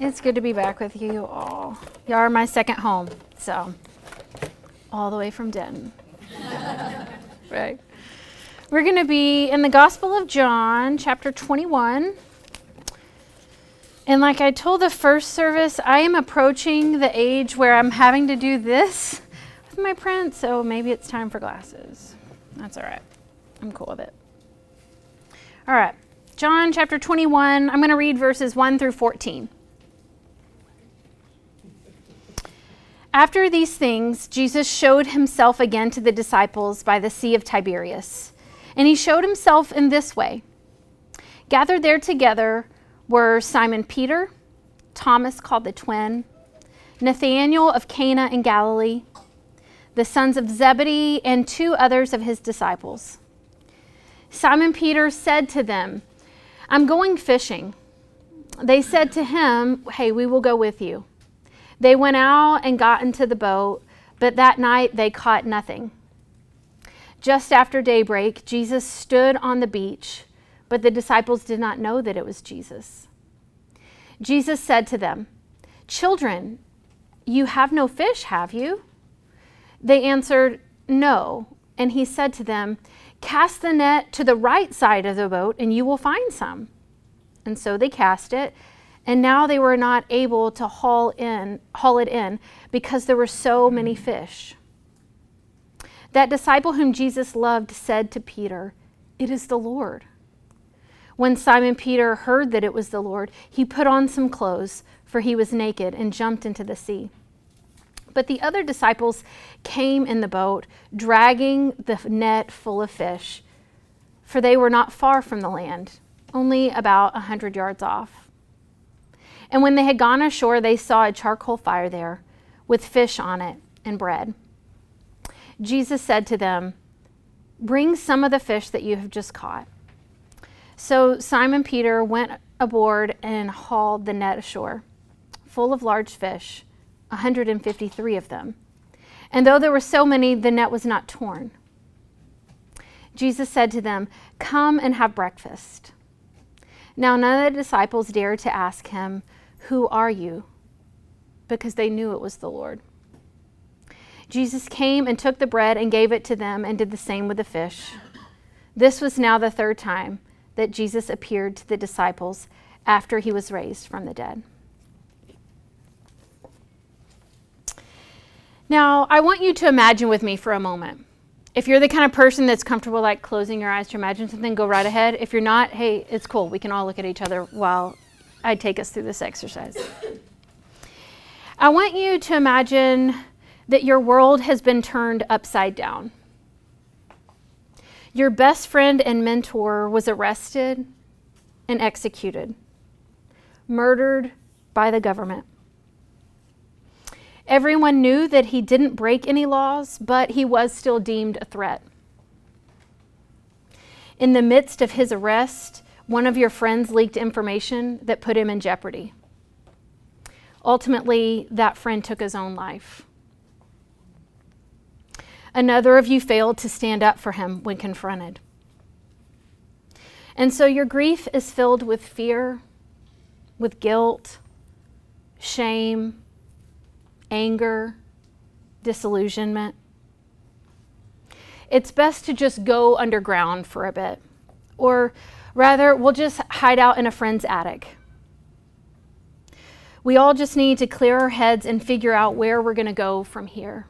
It's good to be back with you all. You are my second home, so all the way from Denton. Right. We're going to be in the Gospel of John, chapter 21. And like I told the first service, I am approaching the age where I'm having to do this with my print, so maybe it's time for glasses. That's all right. I'm cool with it. All right. John chapter 21, I'm going to read verses 1 through 14. After these things, Jesus showed himself again to the disciples by the Sea of Tiberias. And he showed himself in this way. Gathered there together were Simon Peter, Thomas called the twin, Nathanael of Cana in Galilee, the sons of Zebedee, and two others of his disciples. Simon Peter said to them, "I'm going fishing." They said to him, "Hey, we will go with you." They went out and got into the boat, but that night they caught nothing. Just after daybreak, Jesus stood on the beach, but the disciples did not know that it was Jesus. Jesus said to them, "Children, you have no fish, have you?" They answered, "No." And he said to them, "Cast the net to the right side of the boat and you will find some." And so they cast it. And now they were not able to haul it in because there were so many fish. That disciple whom Jesus loved said to Peter, "It is the Lord." When Simon Peter heard that it was the Lord, he put on some clothes, for he was naked, and jumped into the sea. But the other disciples came in the boat, dragging the net full of fish, for they were not far from the land, only about 100 yards off. And when they had gone ashore, they saw a charcoal fire there with fish on it and bread. Jesus said to them, "Bring some of the fish that you have just caught." So Simon Peter went aboard and hauled the net ashore, full of large fish, 153 of them. And though there were so many, the net was not torn. Jesus said to them, "Come and have breakfast." Now none of the disciples dared to ask him, "Who are you?" because they knew it was the Lord. Jesus came and took the bread and gave it to them and did the same with the fish. This was now the third time that Jesus appeared to the disciples after he was raised from the dead. Now, I want you to imagine with me for a moment. If you're the kind of person that's comfortable like closing your eyes to imagine something, go right ahead. If you're not, hey, it's cool. We can all look at each other while I take us through this exercise. I want you to imagine that your world has been turned upside down. Your best friend and mentor was arrested and executed, murdered by the government. Everyone knew that he didn't break any laws, but he was still deemed a threat. In the midst of his arrest, one of your friends leaked information that put him in jeopardy. Ultimately, that friend took his own life. Another of you failed to stand up for him when confronted. And so your grief is filled with fear, with guilt, shame, anger, disillusionment. It's best to just go underground for a bit. Or rather, we'll just hide out in a friend's attic. We all just need to clear our heads and figure out where we're going to go from here.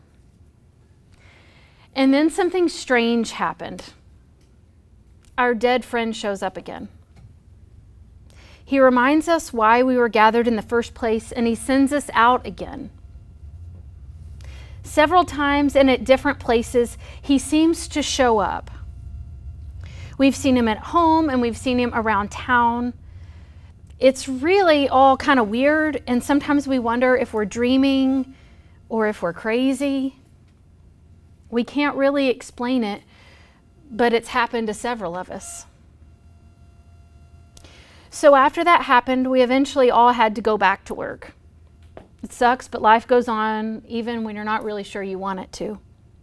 And then something strange happened. Our dead friend shows up again. He reminds us why we were gathered in the first place, and he sends us out again. Several times and at different places, he seems to show up. We've seen him at home and we've seen him around town. It's really all kind of weird, and sometimes we wonder if we're dreaming or if we're crazy. We can't really explain it, but it's happened to several of us. So after that happened, we eventually all had to go back to work. It sucks, but life goes on even when you're not really sure you want it to.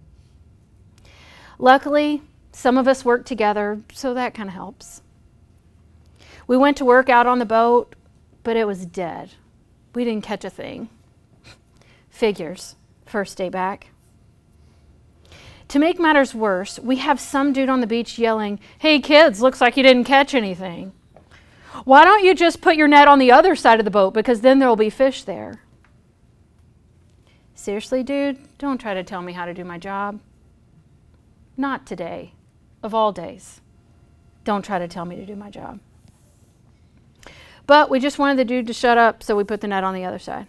Luckily, some of us work together, so that kind of helps. We went to work out on the boat, but it was dead. We didn't catch a thing. Figures, first day back. To make matters worse, we have some dude on the beach yelling, "Hey kids, looks like you didn't catch anything. Why don't you just put your net on the other side of the boat because then there'll be fish there?" Seriously, dude, don't try to tell me how to do my job. Not today, of all days. Don't try to tell me to do my job. But we just wanted the dude to shut up, so we put the net on the other side.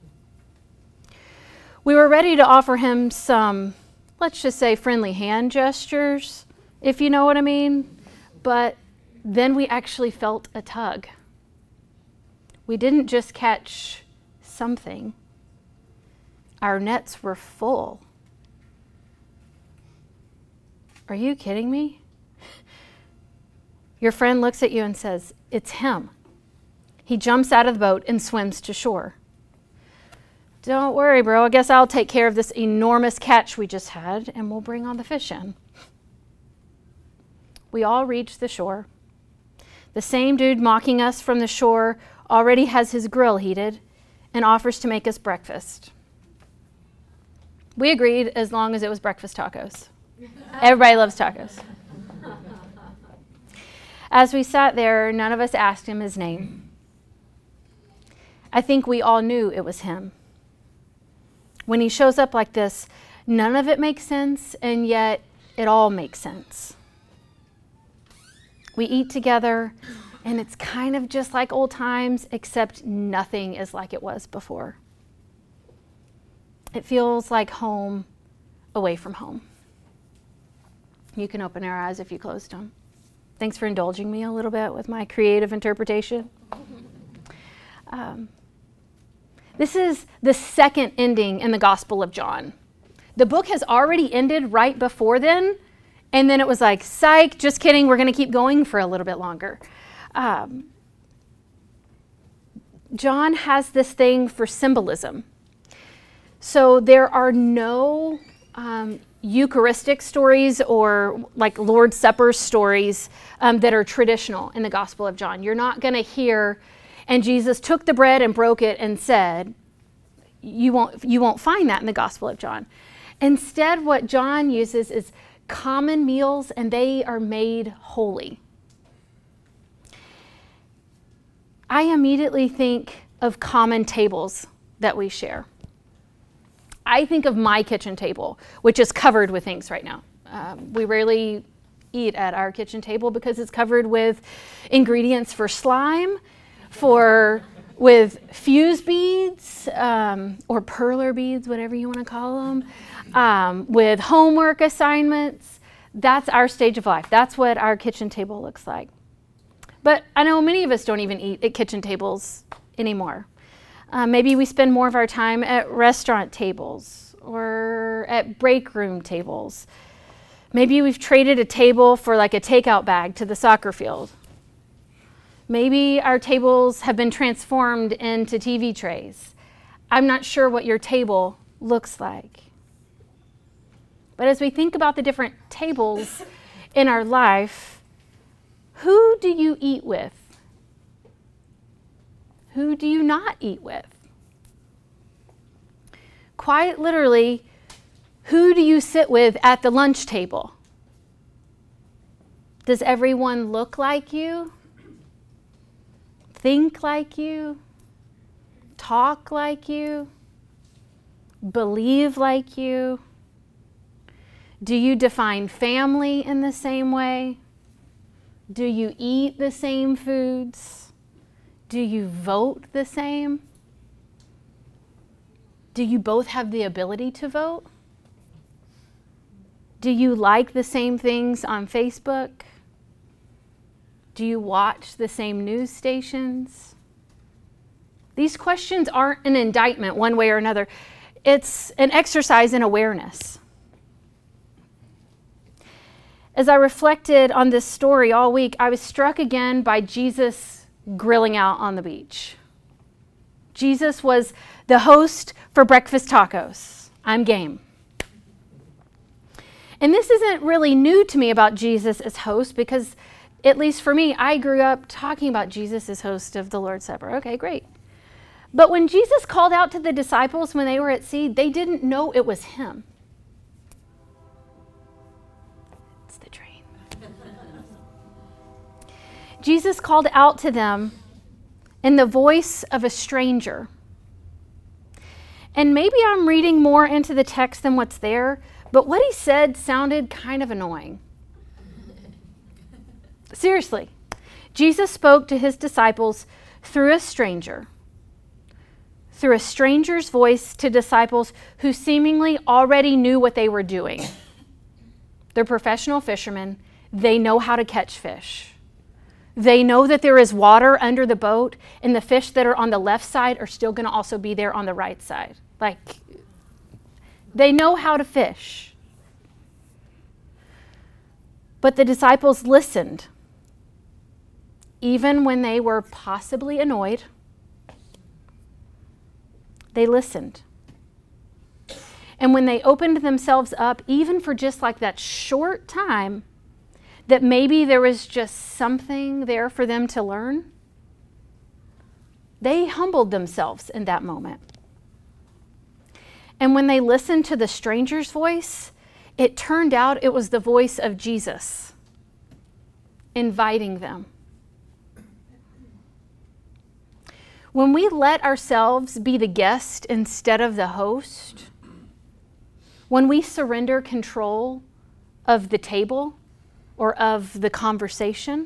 We were ready to offer him some, let's just say, friendly hand gestures, if you know what I mean. But then we actually felt a tug. We didn't just catch something. Our nets were full. Are you kidding me? Your friend looks at you and says, "It's him." He jumps out of the boat and swims to shore. "Don't worry, bro. I guess I'll take care of this enormous catch we just had, and we'll bring on the fish in." We all reach the shore. The same dude mocking us from the shore already has his grill heated and offers to make us breakfast. We agreed as long as it was breakfast tacos. Everybody loves tacos. As we sat there, none of us asked him his name. I think we all knew it was him. When he shows up like this, none of it makes sense, and yet it all makes sense. We eat together, and it's kind of just like old times, except nothing is like it was before. It feels like home away from home. You can open your eyes if you closed them. Thanks for indulging me a little bit with my creative interpretation. This is the second ending in the Gospel of John. The book has already ended right before then, and then it was like, psych, just kidding, we're going to keep going for a little bit longer. John has this thing for symbolism. So there are no Eucharistic stories or like Lord's Supper stories that are traditional in the Gospel of John. You're not going to hear, "And Jesus took the bread and broke it and said," you won't find that in the Gospel of John. Instead, what John uses is common meals, and they are made holy. I immediately think of common tables that we share. I think of my kitchen table, which is covered with things right now. We rarely eat at our kitchen table because it's covered with ingredients for slime, with fuse beads, or perler beads, whatever you want to call them, with homework assignments. That's our stage of life. That's what our kitchen table looks like. But I know many of us don't even eat at kitchen tables anymore. Maybe we spend more of our time at restaurant tables or at break room tables. Maybe we've traded a table for like a takeout bag to the soccer field. Maybe our tables have been transformed into TV trays. I'm not sure what your table looks like. But as we think about the different tables in our life, who do you eat with? Who do you not eat with? Quite literally, who do you sit with at the lunch table? Does everyone look like you? Think like you? Talk like you? Believe like you? Do you define family in the same way? Do you eat the same foods? Do you vote the same? Do you both have the ability to vote? Do you like the same things on Facebook? Do you watch the same news stations? These questions aren't an indictment one way or another. It's an exercise in awareness. As I reflected on this story all week, I was struck again by Jesus grilling out on the beach. Jesus was the host for breakfast tacos. I'm game. And this isn't really new to me about Jesus as host because, at least for me, I grew up talking about Jesus as host of the Lord's Supper. Okay, great. But when Jesus called out to the disciples when they were at sea, they didn't know it was him. It's the train. Jesus called out to them in the voice of a stranger. And maybe I'm reading more into the text than what's there, but what he said sounded kind of annoying. Seriously, Jesus spoke to his disciples through a stranger's voice to disciples who seemingly already knew what they were doing. They're professional fishermen. They know how to catch fish. They know that there is water under the boat, and the fish that are on the left side are still going to also be there on the right side. Like, they know how to fish. But the disciples listened, even when they were possibly annoyed. They listened. And when they opened themselves up, even for just like that short time, that maybe there was just something there for them to learn, they humbled themselves in that moment. And when they listened to the stranger's voice, it turned out it was the voice of Jesus inviting them. When we let ourselves be the guest instead of the host, when we surrender control of the table or of the conversation,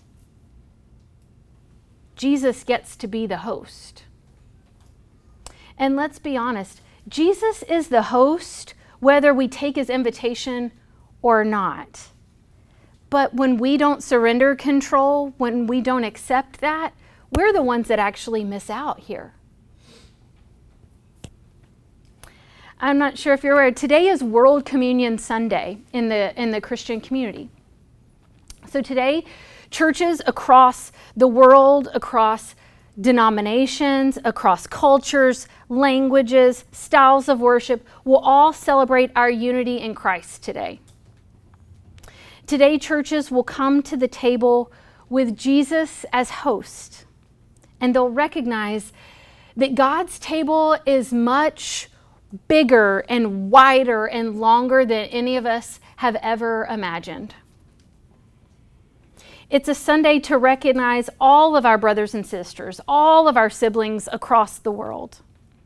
Jesus gets to be the host. And let's be honest, Jesus is the host whether we take his invitation or not. But when we don't surrender control, when we don't accept that, we're the ones that actually miss out here. I'm not sure if you're aware, today is World Communion Sunday in the Christian community. So today, churches across the world, across denominations, across cultures, languages, styles of worship, will all celebrate our unity in Christ today. Today, churches will come to the table with Jesus as host, and they'll recognize that God's table is much bigger and wider and longer than any of us have ever imagined. It's a Sunday to recognize all of our brothers and sisters, all of our siblings across the world.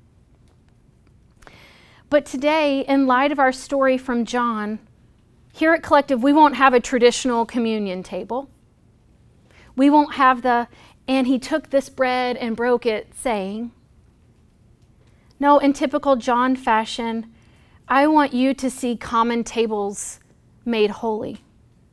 But today, in light of our story from John, here at Collective, we won't have a traditional communion table. We won't have and he took this bread and broke it saying. No, in typical John fashion, I want you to see common tables made holy.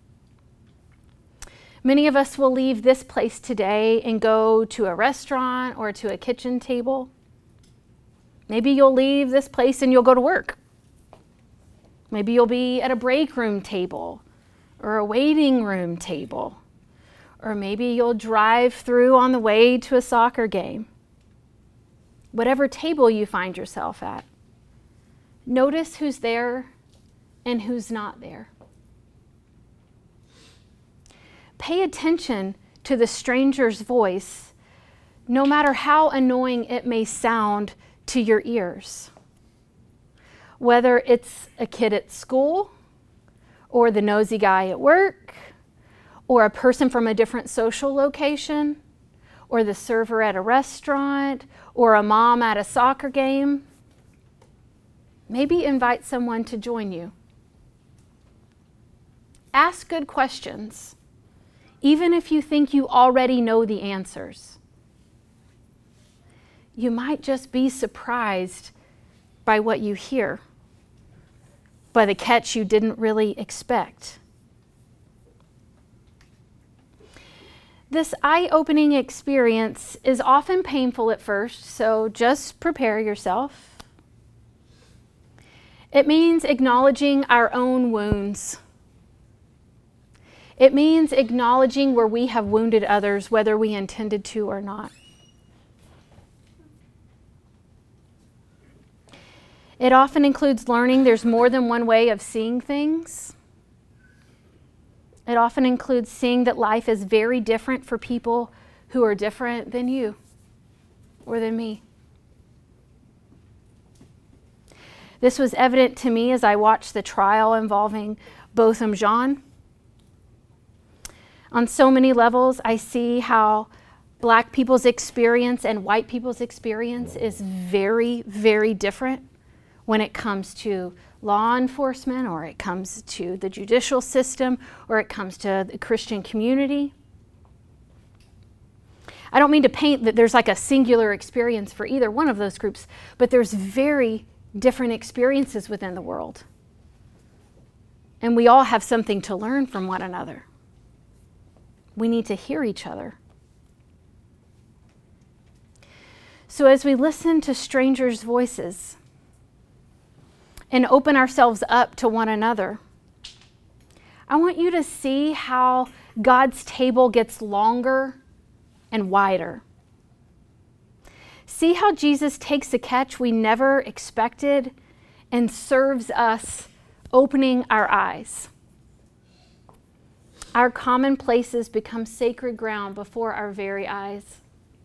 Many of us will leave this place today and go to a restaurant or to a kitchen table. Maybe you'll leave this place and you'll go to work. Maybe you'll be at a break room table or a waiting room table. Or maybe you'll drive through on the way to a soccer game. Whatever table you find yourself at, notice who's there and who's not there. Pay attention to the stranger's voice, no matter how annoying it may sound to your ears. Whether it's a kid at school, or the nosy guy at work, or a person from a different social location, or the server at a restaurant, or a mom at a soccer game. Maybe invite someone to join you. Ask good questions, even if you think you already know the answers. You might just be surprised by what you hear, by the catch you didn't really expect. This eye-opening experience is often painful at first, so just prepare yourself. It means acknowledging our own wounds. It means acknowledging where we have wounded others, whether we intended to or not. It often includes learning there's more than one way of seeing things. It often includes seeing that life is very different for people who are different than you or than me. This was evident to me as I watched the trial involving Botham Jean. On so many levels, I see how Black people's experience and white people's experience is very, very different when it comes to law enforcement, or it comes to the judicial system, or it comes to the Christian community. I don't mean to paint that there's like a singular experience for either one of those groups, but there's very different experiences within the world. And we all have something to learn from one another. We need to hear each other. So as we listen to strangers' voices and open ourselves up to one another, I want you to see how God's table gets longer and wider. See how Jesus takes a catch we never expected and serves us, opening our eyes. Our commonplaces become sacred ground before our very eyes.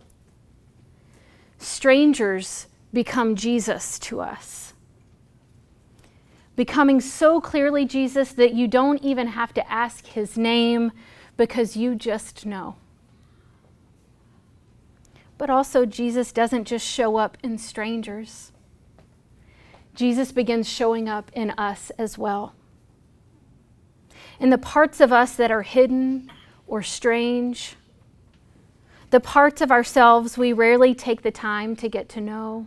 Strangers become Jesus to us, becoming so clearly Jesus that you don't even have to ask his name because you just know. But also, Jesus doesn't just show up in strangers. Jesus begins showing up in us as well. In the parts of us that are hidden or strange, the parts of ourselves we rarely take the time to get to know.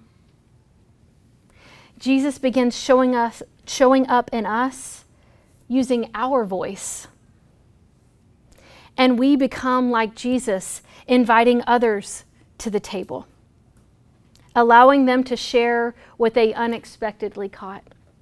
Jesus begins showing up in us using our voice. And we become like Jesus, inviting others to the table, allowing them to share what they unexpectedly caught.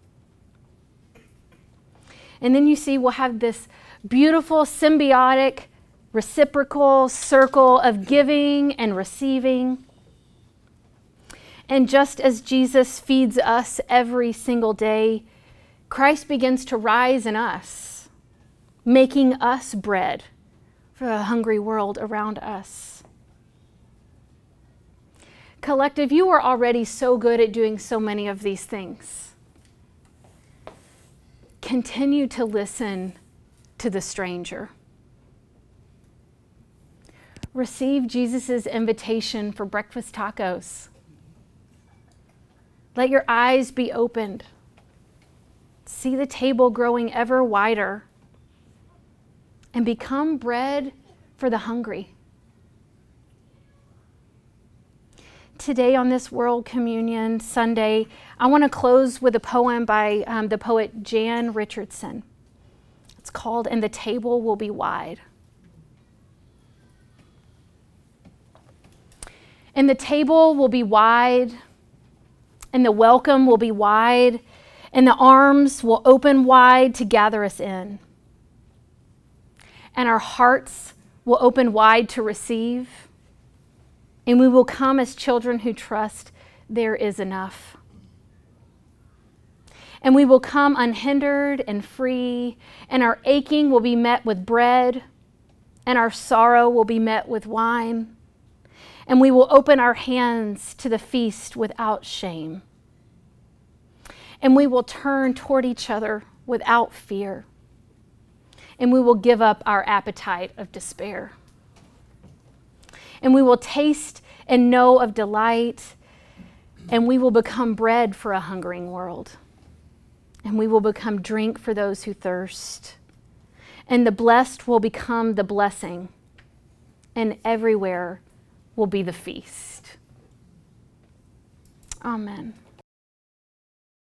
And then you see we'll have this beautiful symbiotic, reciprocal circle of giving and receiving. And just as Jesus feeds us every single day, Christ begins to rise in us, making us bread for a hungry world around us. Collective, you are already so good at doing so many of these things. Continue to listen to the stranger. Receive Jesus' invitation for breakfast tacos. Let your eyes be opened. See the table growing ever wider, and become bread for the hungry. Today on this World Communion Sunday, I want to close with a poem by the poet Jan Richardson. It's called "And the Table Will Be Wide." And the table will be wide, and the welcome will be wide, and the arms will open wide to gather us in. And our hearts will open wide to receive, and we will come as children who trust there is enough. And we will come unhindered and free, and our aching will be met with bread, and our sorrow will be met with wine. And we will open our hands to the feast without shame. And we will turn toward each other without fear. And we will give up our appetite of despair. And we will taste and know of delight, and we will become bread for a hungering world. And we will become drink for those who thirst. And the blessed will become the blessing, and everywhere will be the feast. Amen.